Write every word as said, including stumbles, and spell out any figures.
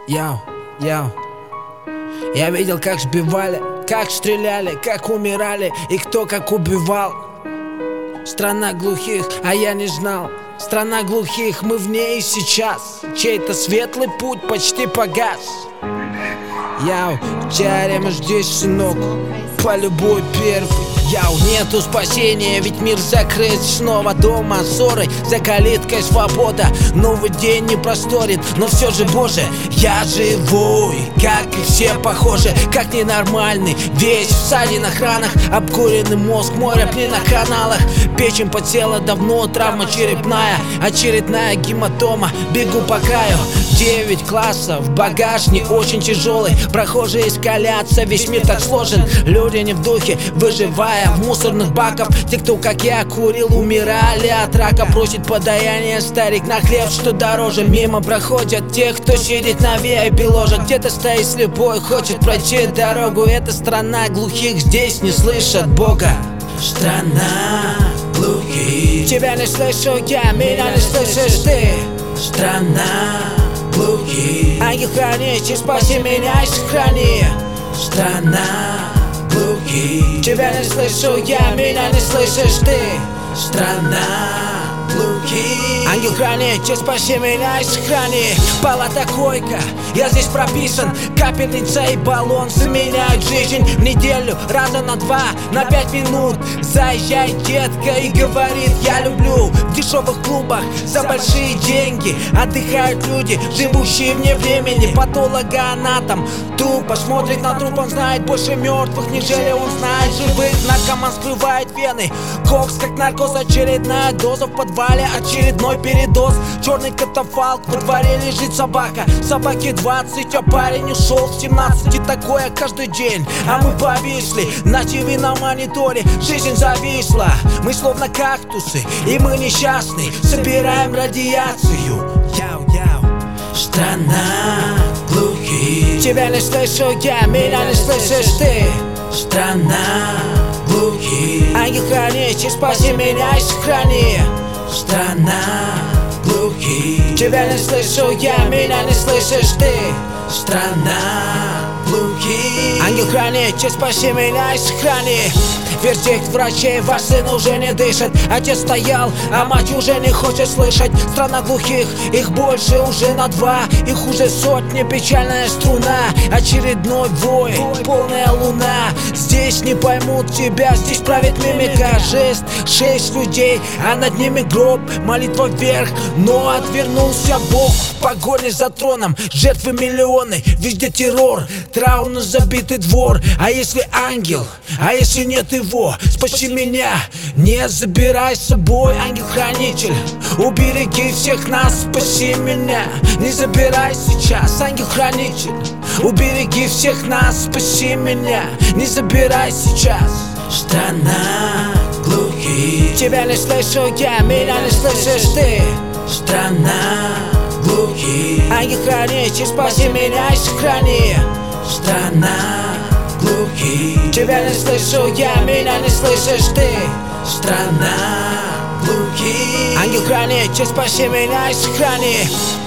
Яу, яу. Я видел, как сбивали, как стреляли, как умирали и кто как убивал. Страна глухих, а я не знал. Страна глухих, мы в ней и сейчас. Чей-то светлый путь почти погас. Яу, теорема здесь, сынок, по любой первый. Яу, нету спасения, ведь мир закрыт. Снова дома ссоры, за калиткой свобода. Новый день не просторит, но все же, боже, я живой, как и все похожи, как ненормальный. Весь в ссадинах, ранах, обкуренный мозг, море пли на каналах. Печень подсела давно, травма черепная, очередная гематома, бегу по краю. Девять классов, багаж не очень тяжелый. Прохожие искалятся, весь мир так сложен. Люди не в духе, выживая в мусорных баках. Те, кто как я курил, умирали от рака. Просит подаяние старик на хлеб, что дороже. Мимо проходят те, кто сидит на ви ай пи-ложе. Где-то стоит слепой, хочет пройти дорогу. Это страна глухих, здесь не слышат Бога. Страна глухих. Тебя не слышу я, меня не слышишь ты. Страна глухих. Ангел-хранитель, спаси меня и сохрани. Страна глухих. Тебя не слышу я, меня не слышишь ты. Страна глухих. Ангел-хранитель, спаси меня и сохрани. Палата койка, я здесь прописан. Капельница и баллон заменяют жизнь в неделю раза на два, на пять минут. Заезжает детка и говорит: я люблю. В дешевых клубах за большие деньги отдыхают люди, живущие вне времени. Патологоанатом тупо смотрит на труп, он знает больше мертвых, нежели он знает живых. Наркоман скрывает вены, кокс как наркоз, очередная доза в подвале, очередной передоз. Черный катафалк, во дворе лежит собака. Собаке двадцать, а парень ушел в семнадцать. И такое каждый день, а мы повисли на ТВ, на мониторе. Жизнь зависла, мы словно кактусы, и мы несчастны, собираем радиацию. Яу-яу. Страна глухих. Тебя не слышу я, меня не слышишь ты. Страна глухих. Ангел-хранитель, спаси меня и сохрани. Страна глухих. Тебя не слышу я, меня не слышишь ты. Страна глухих. Ангел-хранитель, спаси меня и сохрани. Вердикт врачей: ваш сын уже не дышит. Отец стоял, а мать уже не хочет слышать. Страна глухих, их больше уже на два. Их уже сотни, печальная струна. Очередной вой, полная луна. Здесь не поймут тебя, здесь правит мимика. Жест, шесть людей, а над ними гроб. Молитва вверх, но отвернулся Бог. В погоне за троном, жертвы миллионы. Везде террор, траурно забитый двор. А если ангел, а если нет его? Спаси меня, не забирай с собой, ангел-хранитель. Убереги всех нас, спаси меня. Не забирай сейчас, ангел-хранитель. Убереги всех нас, спаси меня. Не забирай сейчас. Страна глухих. Тебя не слышу я, меня не слышишь ты. Страна глухих. Ангел-хранитель, спаси меня и сохрани. Страна глухих. Тебя не слышу я, меня не слышишь ты. Страна глухих. Ангел-хранитель, спаси меня и сохрани.